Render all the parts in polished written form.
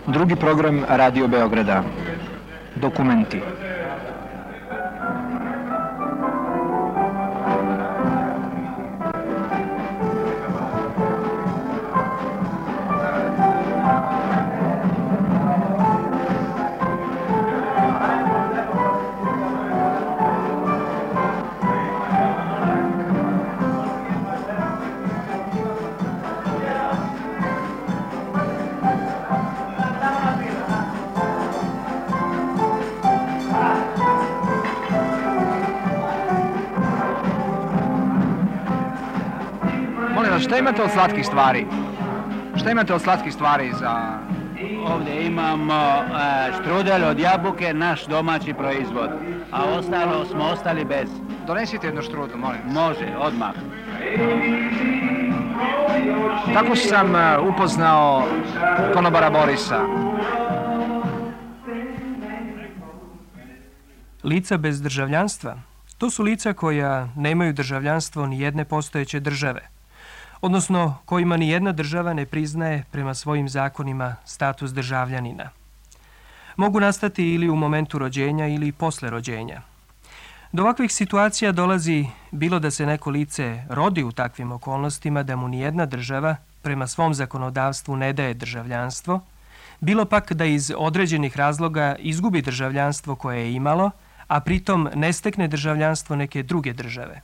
Drugi program Radio Beograda. Dokumenti. Šta imate od slatkih stvari? Šta imate od slatkih stvari za... Ovdje imamo štrudel od jabuke, naš domaći proizvod, a ostalo smo ostali bez. Donesite jednu štrudel, molim vas. Može, odmah. Tako sam upoznao konobara Borisa. Lica bez državljanstva, to su lica koja nemaju državljanstvo ni jedne postojeće države, odnosno kojima ni jedna država ne priznaje prema svojim zakonima status državljanina. Mogu nastati ili u momentu rođenja ili posle rođenja. Do ovakvih situacija dolazi bilo da se neko lice rodi u takvim okolnostima da mu ni jedna država prema svom zakonodavstvu ne daje državljanstvo, bilo pak da iz određenih razloga izgubi državljanstvo koje je imalo, a pritom ne stekne državljanstvo neke druge države.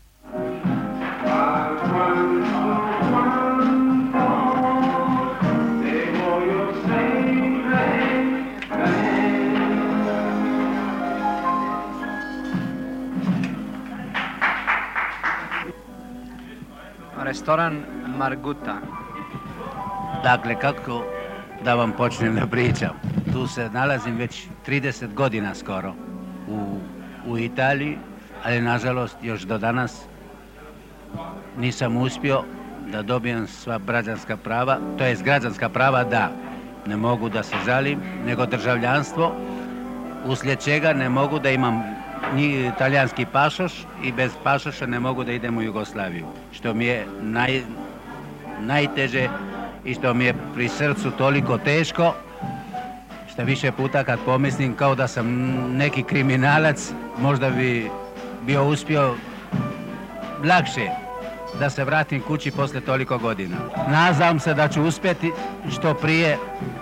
Restoran Marguta. Dakle, kako da vam počnem da pričam? Tu se nalazim već 30 godina skoro u Italiji, ali nažalost još do danas nisam uspio da dobijem sva građanska prava, to jest građanska prava da ne mogu da se žalim, nego državljanstvo, uslijed čega ne mogu da imam ni italijanski pasoš i bez pasoša ne mogu da idem u Jugoslaviju, što mi je najteže i što mi je pri srcu toliko teško, što više puta kad pomislim kao da sam neki kriminalac, možda bi bio uspio lakše da se vratim kući posle toliko godina. Nadam se da ću uspjeti što prije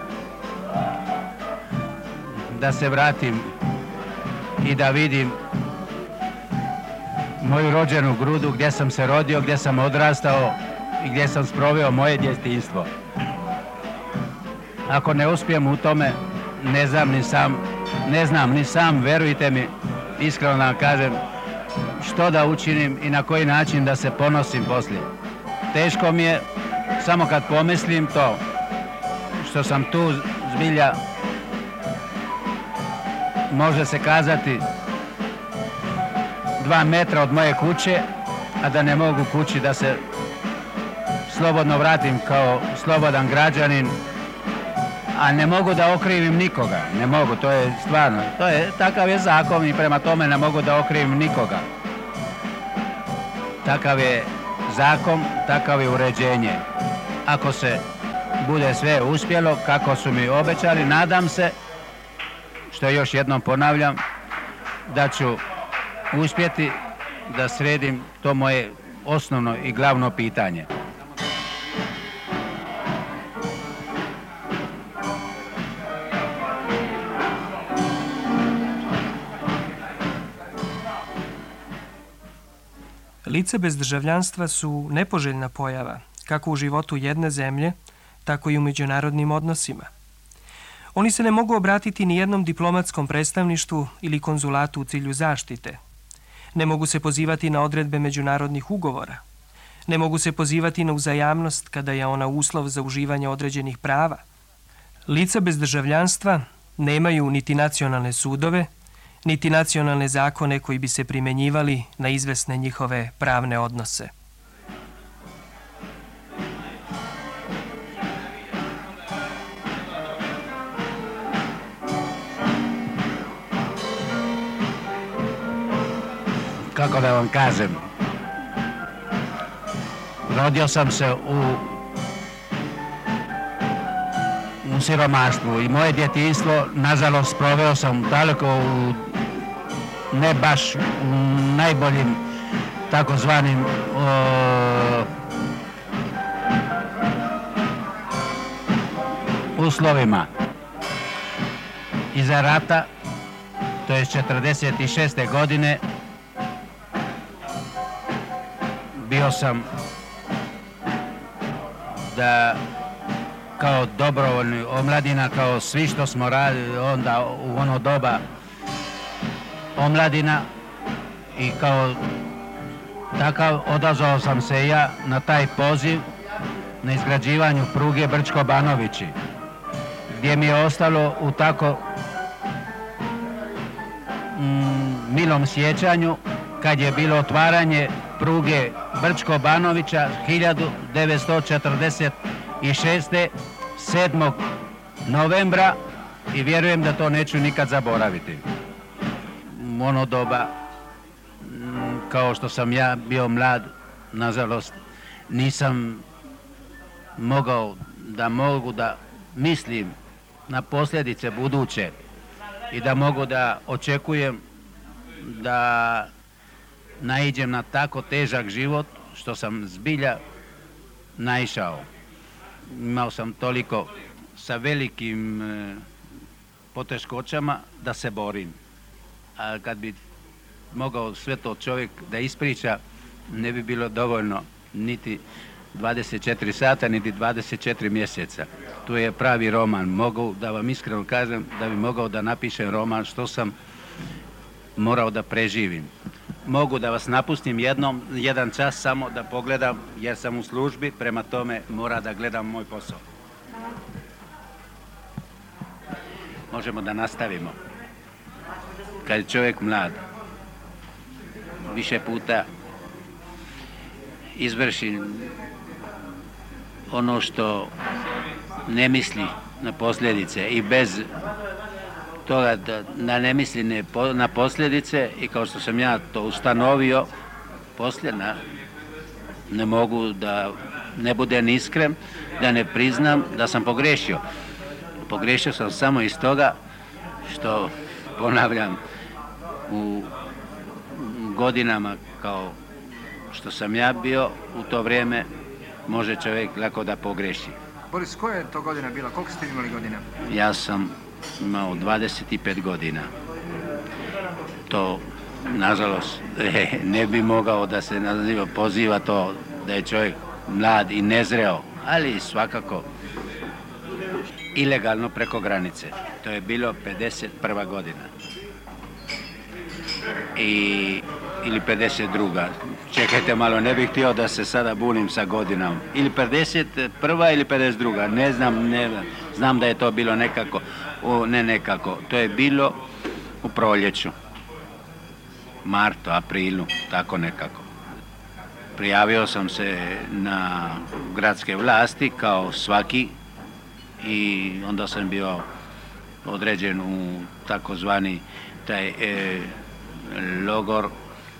da se vratim i da vidim moju rođenu Grudu, gdje sam se rodio, gdje sam odrastao i gdje sam sproveo moje djetinjstvo. Ako ne uspijem u tome, ne znam ni sam, verujte mi, iskreno da vam kažem, što da učinim i na koji način da se ponosim poslije. Teško mi je, samo kad pomislim to, što sam tu zbilja, može se kazati, 2 metra od moje kuće, a da ne mogu kući da se slobodno vratim kao slobodan građanin, a ne mogu da okrivim nikoga, ne mogu, to je stvarno, takav je zakon i prema tome ne mogu da okrivim nikoga. Takav je zakon, takav je uređenje. Ako se bude sve uspjelo, kako su mi obećali, nadam se, što još jednom ponavljam, da ću uspjeti da sredim to moje osnovno i glavno pitanje. Lica bez državljanstva su nepoželjna pojava, kako u životu jedne zemlje, tako i u međunarodnim odnosima. Oni se ne mogu obratiti ni jednom diplomatskom predstavništvu ili konzulatu u cilju zaštite. Ne mogu se pozivati na odredbe međunarodnih ugovora. Ne mogu se pozivati na uzajamnost kada je ona uslov za uživanje određenih prava. Lica bez državljanstva nemaju niti nacionalne sudove, niti nacionalne zakone koji bi se primjenjivali na izvesne njihove pravne odnose. Kako da vam kažem, rodio sam se u siromaštvu i moje djetinjstvo, nažalost, proveo sam daleko u ne baš u najboljim takozvanim uslovima. Iza rata, to je 1946. godine, bio sam da kao dobrovoljni omladina, kao svi što smo radili onda u ono doba omladina, i kao takav odazvao sam se ja na taj poziv na izgrađivanju pruge Brčko-Banovići, gdje mi je ostalo u tako milom sjećanju kad je bilo otvaranje pruge Brčko-Banovića 1946. 7. novembra, i vjerujem da to neću nikad zaboraviti. U ono doba, kao što sam ja bio mlad, nažalost, nisam mogao da mislim na posljedice buduće i da mogu da očekujem da naiđem na tako težak život što sam zbilja naišao. Imao sam toliko sa velikim poteškoćama da se borim. A kad bi mogao sve to čovjek da ispriča, ne bi bilo dovoljno niti 24 sata, niti 24 mjeseca. Tu je pravi roman. Mogu da vam iskreno kažem da bi mogao da napišem roman što sam morao da preživim. Mogu da vas napustim jedan čas samo da pogledam, jer sam u službi, prema tome mora da gledam moj posao. Možemo da nastavimo. Kad je čovjek mlad, više puta izvrši ono što ne misli na posljedice i bez toga da ne misli na posljedice, i kao što sam ja to ustanovio, poslije ne mogu da ne budem iskren, da ne priznam da sam pogriješio. Pogriješio sam samo iz toga što, ponavljam, u godinama kao što sam ja bio u to vrijeme, može čovjek lako da pogriješi. Boris, koja je to godina bila? Koliko ste imali godina? Ja sam imao 25 godina. To, nažalost, ne bi mogao da se poziva to da je čovjek mlad i nezreo, ali svakako ilegalno preko granice. To je bilo 51. godina. Ili 52. Čekajte malo, ne bih htio da se sada bunim sa godinom. Ili 51. ili 52. Ne znam. Znam da je to bilo nekako, to je bilo u proljeću. Martu, aprilu, tako nekako. Prijavio sam se na gradske vlasti kao svaki i onda sam bio određen u takozvani taj logor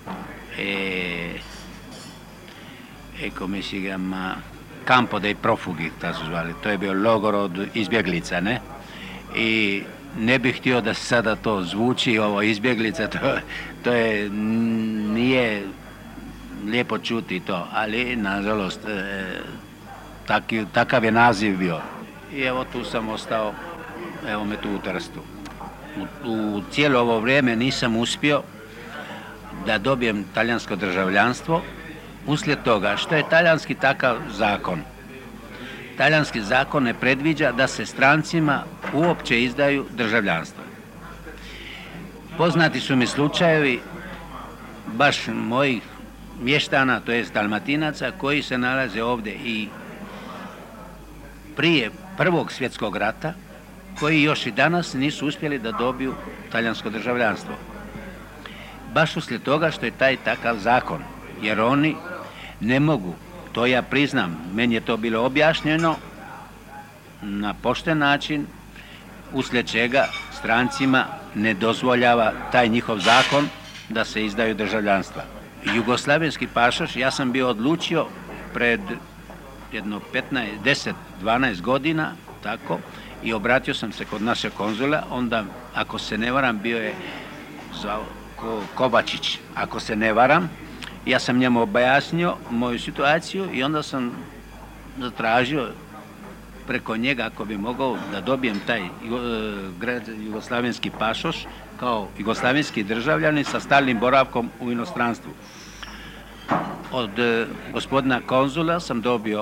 come si chiama, Campo dei Profughi, tako zvali. To je bio logor od izbjeglica, ne? I ne bih htio da sada to zvuči, ovo izbjeglica, to je, nije lijepo čuti to, ali nažalost takav je naziv bio. I evo tu sam ostao, evo me tu u Trstu. U cijelo ovo vrijeme nisam uspio da dobijem talijansko državljanstvo uslijed toga što je talijanski takav zakon. Talijanski zakon ne predviđa da se strancima uopće izdaju državljanstvo. Poznati su mi slučajevi baš mojih mještana, to jest Dalmatinaca, koji se nalaze ovdje i prije Prvog svjetskog rata, koji još i danas nisu uspjeli da dobiju talijansko državljanstvo. Baš uslijed toga što je taj takav zakon, jer oni ne mogu, to ja priznam, meni je to bilo objašnjeno na pošten način, uslijed čega strancima ne dozvoljava taj njihov zakon da se izdaju državljanstva. Jugoslavenski pasoš, ja sam bio odlučio pred jedno 10-12 godina tako, i obratio sam se kod našeg konzula, onda, ako se ne varam, bio je Kovačić, ako se ne varam, ja sam njemu objasnio moju situaciju i onda sam zatražio preko njega ako bi mogao da dobijem taj jugoslavenski pasoš kao jugoslavenski državljanin sa stalnim boravkom u inostranstvu. Od gospodina konzula sam dobio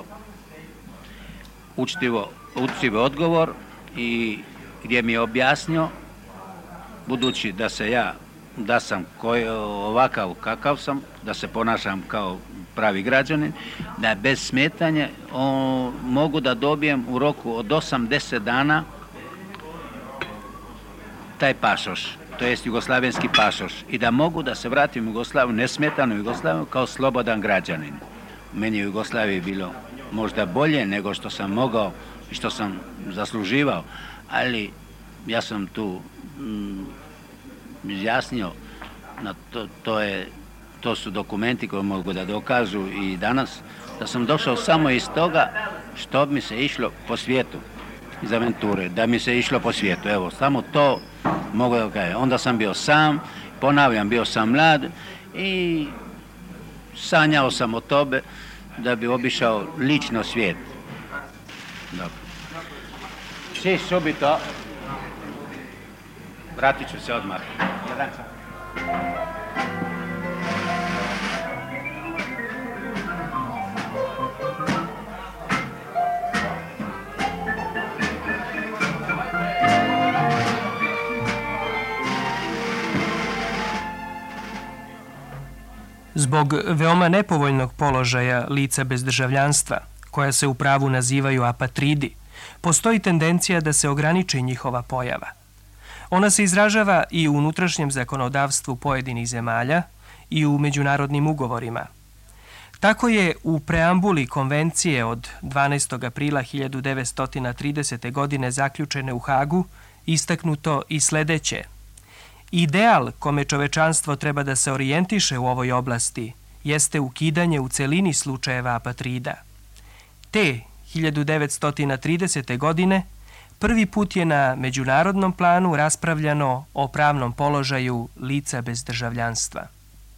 učtivo odgovor i gdje mi je objasnio, budući da sam ovakav kakav sam, da se ponašam kao pravi građanin, da bez smetanja mogu da dobijem u roku od 8-10 dana taj pasoš, to jest jugoslavenski pasoš, i da mogu da se vratim u Jugoslaviju, nesmetano u Jugoslaviju, kao slobodan građanin. Meni je u Jugoslaviji bilo možda bolje nego što sam mogao i što sam zasluživao, ali ja sam tu izjasnio, to su dokumenti koji mogu da dokažu i danas, da sam došao samo iz toga što mi se išlo po svijetu, iz aventure, da mi se išlo po svijetu. Evo, samo to mogu da kažem. Onda sam bio sam, ponavljam, bio sam mlad i sanjao sam o tome da bi obišao lično svijet. Dobro. Si subito, vratit ću se odmah. Jedan sam. Zbog veoma nepovoljnog položaja lica bez državljanstva, koja se u pravu nazivaju apatridi, postoji tendencija da se ograniči njihova pojava. Ona se izražava i u unutrašnjem zakonodavstvu pojedinih zemalja i u međunarodnim ugovorima. Tako je u preambuli konvencije od 12. aprila 1930. godine zaključene u Hagu istaknuto i sledeće. Ideal kome čovečanstvo treba da se orijentiše u ovoj oblasti jeste ukidanje u celini slučajeva apatrida. Te 1930. godine prvi put je na međunarodnom planu raspravljano o pravnom položaju lica bez državljanstva.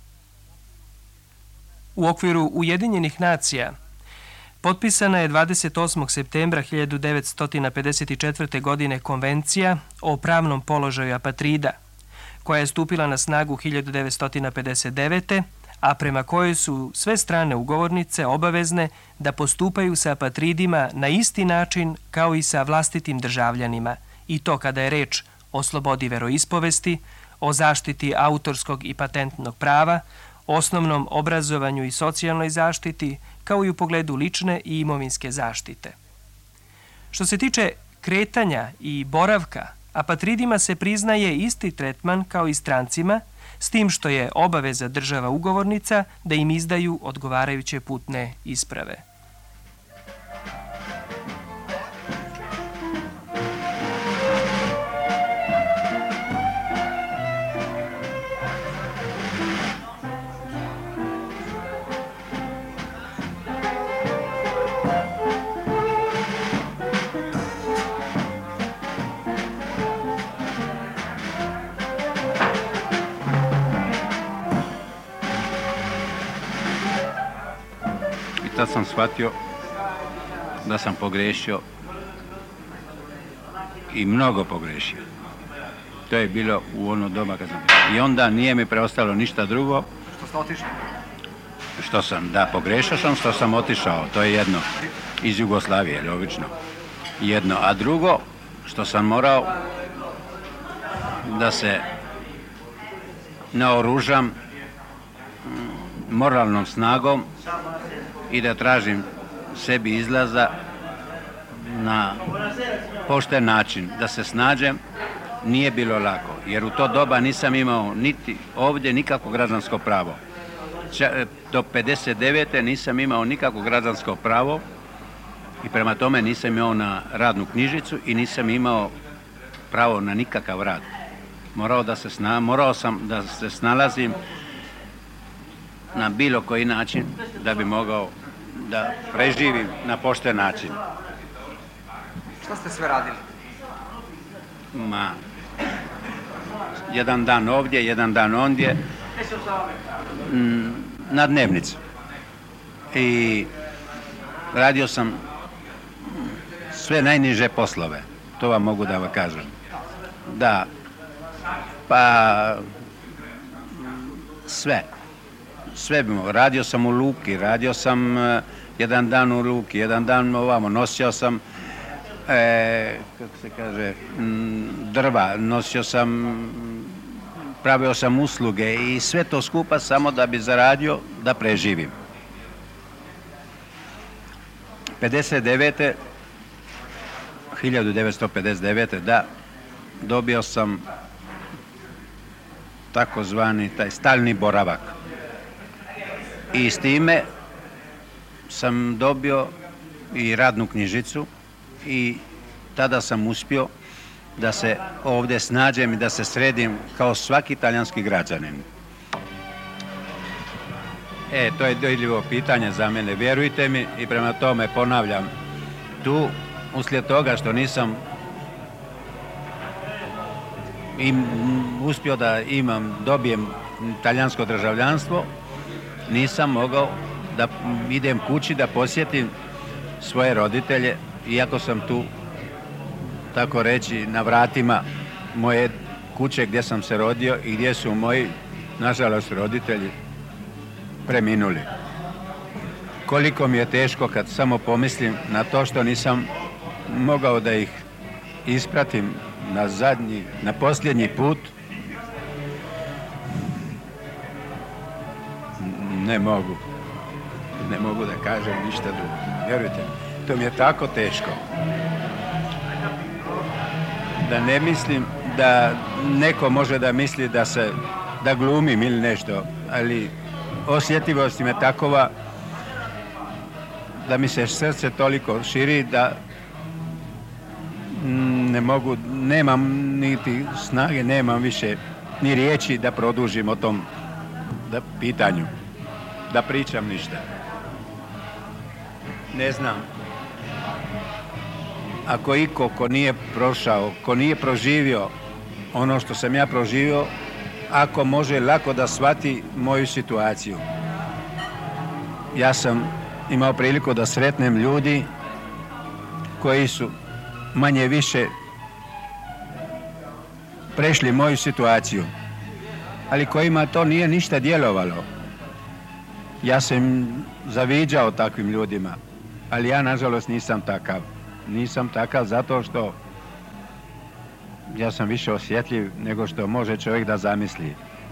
U okviru Ujedinjenih nacija potpisana je 28. septembra 1954. godine Konvencija o pravnom položaju apatrida, koja je stupila na snagu 1959. a prema kojoj su sve strane ugovornice obavezne da postupaju sa apatridima na isti način kao i sa vlastitim državljanima, i to kada je reč o slobodi veroispovesti, o zaštiti autorskog i patentnog prava, osnovnom obrazovanju i socijalnoj zaštiti, kao i u pogledu lične i imovinske zaštite. Što se tiče kretanja i boravka, apatridima se priznaje isti tretman kao i strancima, s tim što je obaveza država ugovornica da im izdaju odgovarajuće putne isprave. Tad sam shvatio da sam pogrešio i mnogo pogrešio. To je bilo u ono doba kad sam bio. I onda nije mi preostalo ništa drugo. Što ste otišli? Pogrešio sam što sam otišao. To je jedno. Iz Jugoslavije, logično. Jedno. A drugo, što sam morao da se naoružam moralnom snagom i da tražim sebi izlaza na pošten način, da se snađem. Nije bilo lako, jer u to doba nisam imao niti ovdje nikakvo građansko pravo. Do 59. nisam imao nikakvo građansko pravo i prema tome nisam imao na radnu knjižicu i nisam imao pravo na nikakav rad. Morao sam da se snalazim na bilo koji način da bi mogao da preživim na pošten način. Šta ste sve radili? Ma, jedan dan ovdje, jedan dan ondje, na dnevnicu. I radio sam sve najniže poslove, to vam mogu da vam kažem. Da, pa sve bi mogu. Radio sam u luki, radio sam jedan dan u luki, jedan dan ovamo, nosio sam kako se kaže, drva, nosio sam, pravio sam usluge i sve to skupa samo da bi zaradio da preživim. 1959. da, dobio sam takozvani taj stalni boravak. I s time sam dobio i radnu knjižicu i tada sam uspio da se ovdje snađem i da se sredim kao svaki talijanski građanin. To je dojljivo pitanje za mene, vjerujte mi, i prema tome ponavljam, tu uslijed toga što nisam uspio da dobijem talijansko državljanstvo, nisam mogao da idem kući da posjetim svoje roditelje, iako sam tu, tako reći, na vratima moje kuće gdje sam se rodio i gdje su moji, nažalost, roditelji preminuli. Koliko mi je teško kad samo pomislim na to što nisam mogao da ih ispratim na posljednji put. Ne mogu da kažem ništa drugo. Vjerujte, to mi je tako teško. Da ne mislim da neko može da misli da glumim ili nešto, ali osjetljivost mi je takova da mi se srce toliko širi da ne mogu, nemam niti snage, nemam više ni riječi da produžim o tom pitanju, da pričam ništa. Ne znam. Ako iko ko nije prošao, ko nije proživio ono što sam ja proživio, ako može lako da shvati moju situaciju. Ja sam imao priliku da sretnem ljudi koji su manje više prešli moju situaciju, ali kojima to nije ništa djelovalo. Ja sam zaviđao takvim ljudima, ali ja nažalost nisam takav. Nisam takav zato što ja sam više osjetljiv nego što može čovjek da zamisli.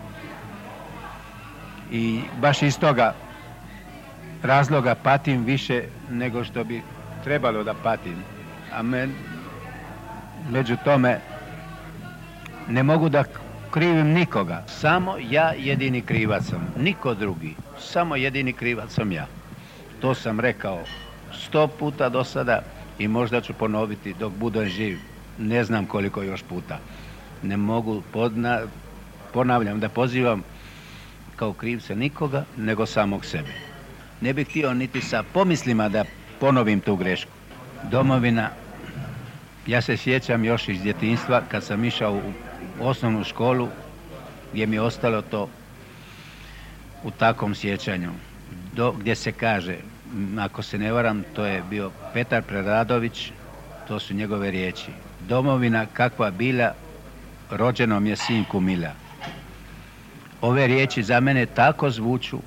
I baš iz toga razloga patim više nego što bi trebalo da patim. A među tome ne mogu da krivim nikoga. Samo ja jedini krivac sam, niko drugi. Samo jedini krivac sam ja. To sam rekao 100 puta do sada i možda ću ponoviti dok budem živ. Ne znam koliko još puta. Ne mogu, ponavljam, da pozivam kao krivca nikoga, nego samog sebe. Ne bih htio niti sa pomislima da ponovim tu grešku. Domovina, ja se sjećam još iz djetinjstva kad sam išao u osnovnu školu gdje mi je ostalo to u takvom sjećanju. Gdje se kaže, ako se ne varam, to je bio Petar Preradović, to su njegove riječi. Domovina kakva bila, rođenom je sinku mila. Ove riječi za mene tako zvuču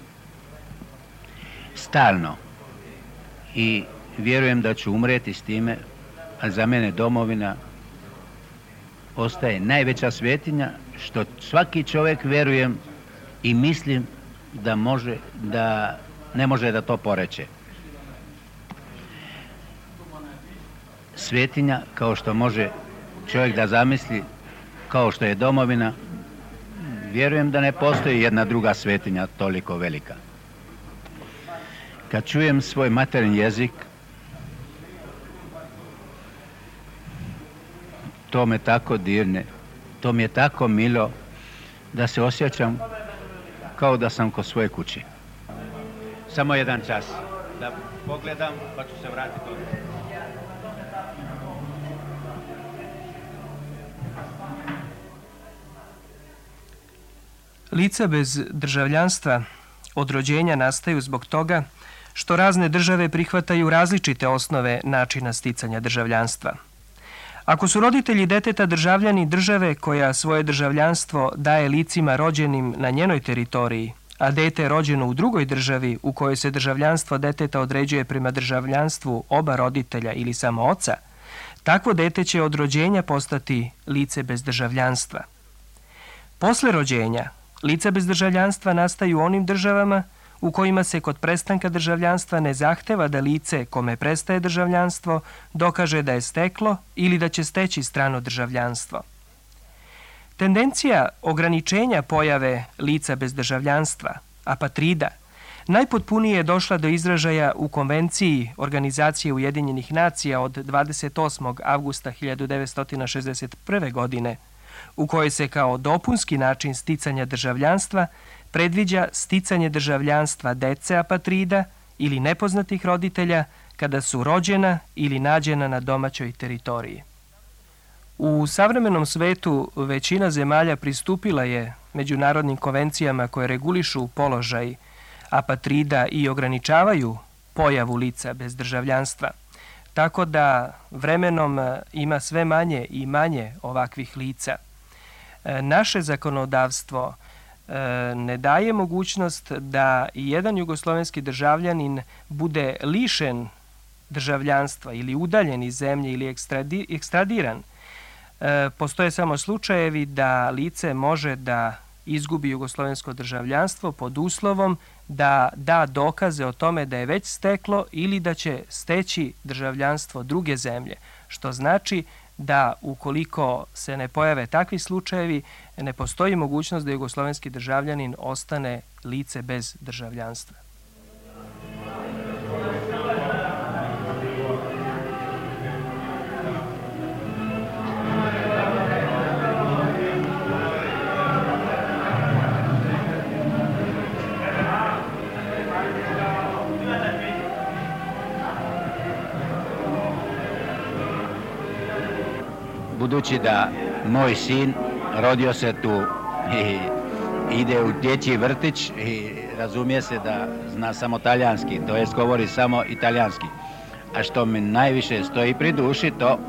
stalno i vjerujem da ću umreti s time, a za mene domovina ostaje najveća svetinja što svaki čovjek, vjerujem i mislim da ne može da to poreče. Svetinja kao što može čovjek da zamisli, kao što je domovina, vjerujem da ne postoji jedna druga svetinja toliko velika. Kad čujem svoj materinji jezik, to me tako dirne, to mi je tako milo da se osjećam kao da sam kod svoje kuće. Samo jedan čas da pogledam pa ću se vratiti ovdje. Lica bez državljanstva od rođenja nastaju zbog toga što razne države prihvataju različite osnove načina sticanja državljanstva. Ako su roditelji deteta državljani države koja svoje državljanstvo daje licima rođenim na njenoj teritoriji, a dete je rođeno u drugoj državi u kojoj se državljanstvo deteta određuje prema državljanstvu oba roditelja ili samo oca, takvo dete će od rođenja postati lice bez državljanstva. Posle rođenja, lica bez državljanstva nastaju u onim državama u kojima se kod prestanka državljanstva ne zahteva da lice kome prestaje državljanstvo dokaže da je steklo ili da će steći strano državljanstvo. Tendencija ograničenja pojave lica bez državljanstva, apatrida, najpotpunije je došla do izražaja u Konvenciji Organizacije Ujedinjenih nacija od 28. avgusta 1961. godine, u kojoj se kao dopunski način sticanja državljanstva predviđa sticanje državljanstva dece apatrida ili nepoznatih roditelja kada su rođena ili nađena na domaćoj teritoriji. U savremenom svetu većina zemalja pristupila je međunarodnim konvencijama koje regulišu položaj apatrida i ograničavaju pojavu lica bez državljanstva, tako da vremenom ima sve manje i manje ovakvih lica. Naše zakonodavstvo ne daje mogućnost da i jedan jugoslovenski državljanin bude lišen državljanstva ili udaljen iz zemlje ili ekstradiran. Postoje samo slučajevi da lice može da izgubi jugoslovensko državljanstvo pod uslovom da da dokaze o tome da je već steklo ili da će steći državljanstvo druge zemlje, što znači da ukoliko se ne pojave takvi slučajevi, ne postoji mogućnost da jugoslovenski državljanin ostane lice bez državljanstva. Budući da moj sin rodio se tu i ide u dječji vrtić i razumije se da zna samo talijanski, to jest govori samo italijanski. A što mi najviše stoji pri duši, to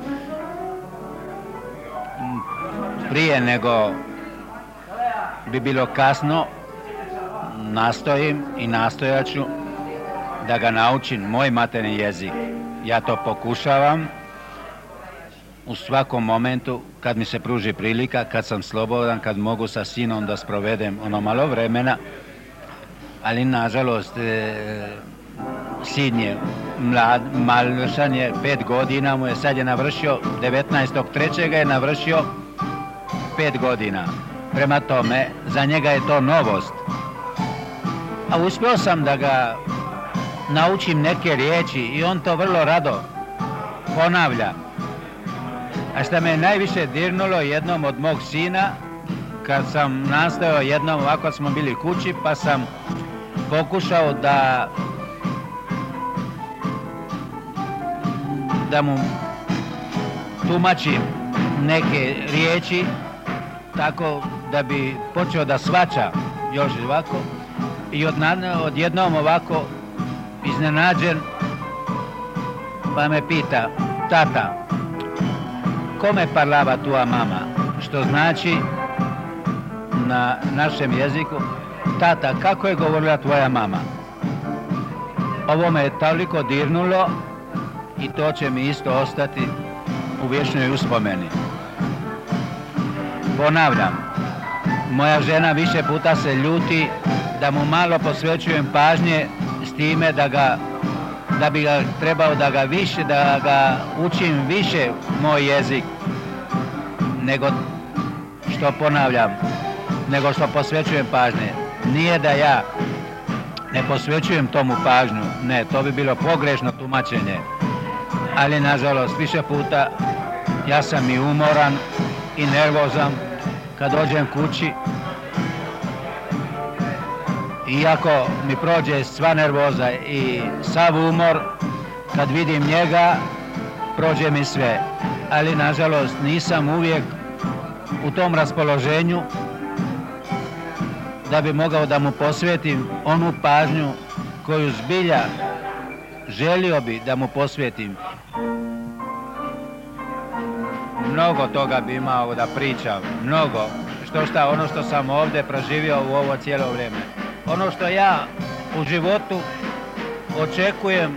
prije nego bi bilo kasno, nastojim i nastojaću da ga naučim moj materni jezik. Ja to pokušavam u svakom momentu kad mi se pruži prilika, kad sam slobodan, kad mogu sa sinom da sprovedem ono malo vremena, ali nažalost sin je mlad, malšan je, 5 godina mu je, sad je navršio, 19.3. je navršio 5 godina. Prema tome, za njega je to novost. A uspio sam da ga naučim neke riječi i on to vrlo rado ponavlja. A što me najviše dirnulo jednom od mog sina, kad sam nastojao jednom, ovako smo bili kući, pa sam pokušao da mu tumačim neke riječi, tako da bi počeo da shvaća još ovako. I odjednom ovako iznenađen, pa me pita: tata, come parlava tua mama? Što znači na našem jeziku: tata, kako je govorila tvoja mama? Ovo me je toliko dirnulo i to će mi isto ostati u vječnoj uspomeni. Ponavljam, moja žena više puta se ljuti da mu malo posvećujem pažnje s time da bi ga trebao da ga učim više moj jezik, nego što posvećujem pažnje. Nije da ja ne posvećujem tomu pažnju, ne, to bi bilo pogrešno tumačenje, ali nažalost više puta ja sam i umoran i nervozan kad dođem kući. Iako mi prođe sva nervoza i sav umor, kad vidim njega, prođe mi sve. Ali, nažalost, nisam uvijek u tom raspoloženju da bi mogao da mu posvetim onu pažnju koju zbilja želio bi da mu posvetim. Mnogo toga bi imao da pričam, mnogo. Ono što sam ovdje proživio u ovo cijelo vrijeme. Ono što ja u životu očekujem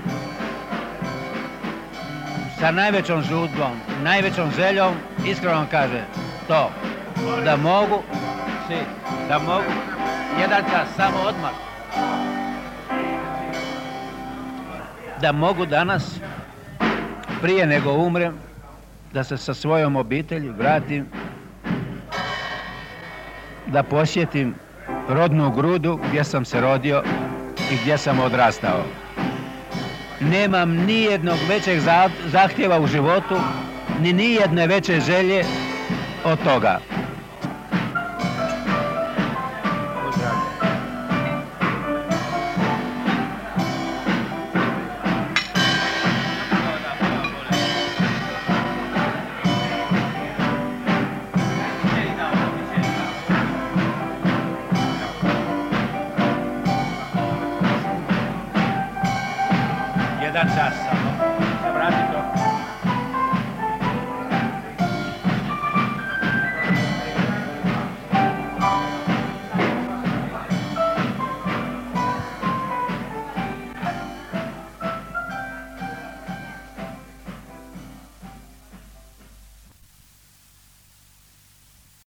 sa najvećom žudbom, najvećom željom, iskreno vam kaže to, da mogu jedan čas samo odmah, da mogu danas, prije nego umrem, da se sa svojom obitelji vratim, da posjetim rodnu Grudu gdje sam se rodio i gdje sam odrastao. Nemam ni jednog većeg zahtjeva u životu, ni jedne veće želje od toga. Jedan čas samo.